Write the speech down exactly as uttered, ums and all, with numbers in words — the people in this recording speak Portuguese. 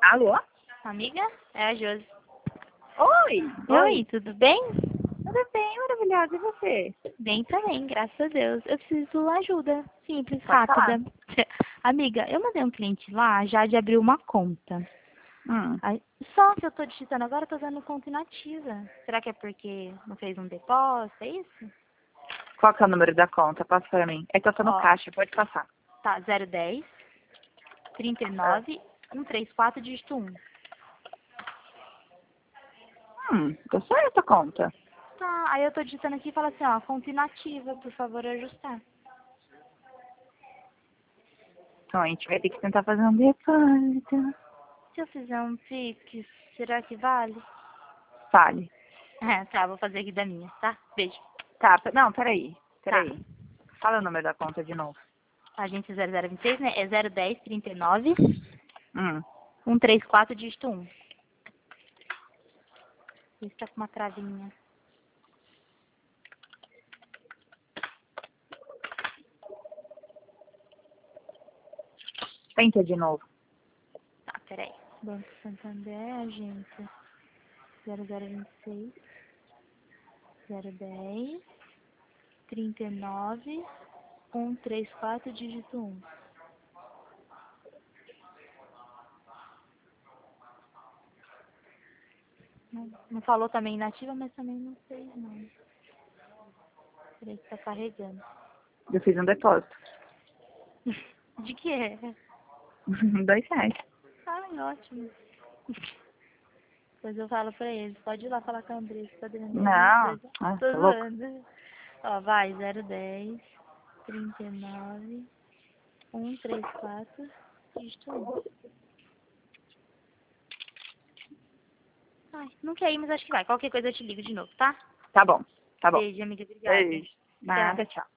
Alô? Amiga? É a Josi. Oi! Oi, tudo bem? Tudo bem, maravilhosa. E você? Bem também, graças a Deus. Eu preciso de ajuda, simples, Pode rápida. Amiga, eu mandei um cliente lá já de abrir uma conta. Hum. Aí, só que eu tô digitando agora, eu tô dando conta inativa. Será que é porque não fez um depósito, é isso? Qual que é o número da conta? Passa para mim. É que eu tô no Ó, caixa, pode passar. tá, zero dez, trinta e Ah. nove, cento e trinta e quatro, dígito um. Hum, gostei dessa conta. Tá, aí eu tô digitando aqui e fala assim, ó, conta inativa, por favor, ajustar. Então a gente vai ter que tentar fazer um depósito. Se eu fizer um Pix, será que vale? Fale. É, tá, vou fazer aqui da minha, tá? Beijo. Tá, pe- não, peraí. Tá. Peraí. Fala o número da conta de novo. Agência zero zero vinte e seis, né? É zero dez, trinta e nove, Hum. cento e trinta e quatro, dígito um. Isso tá com uma travinha. Tenta de novo. Tá, peraí. Banco Santander, agência zero zero vinte e seis, zero dez, trinta e nove, cento e trinta e quatro, dígito um. Não, não falou também inativa, mas também não fez, não. Peraí que tá carregando. Eu fiz um depósito. De que é? Dois reais. Ai, ótimo. Depois eu falo pra eles, pode ir lá falar com a Andressa, tá devendo Não. Ah, Tô tá louco? zoando. Ó, vai, zero dez, trinta e nove, cento e trinta e quatro, dígito um. Ai, não quer ir, mas acho que vai. Qualquer coisa eu te ligo de novo, tá? Tá bom. Tá bom. Beijo, amiga. Obrigada. Beijo. Tchau. Nada, tchau.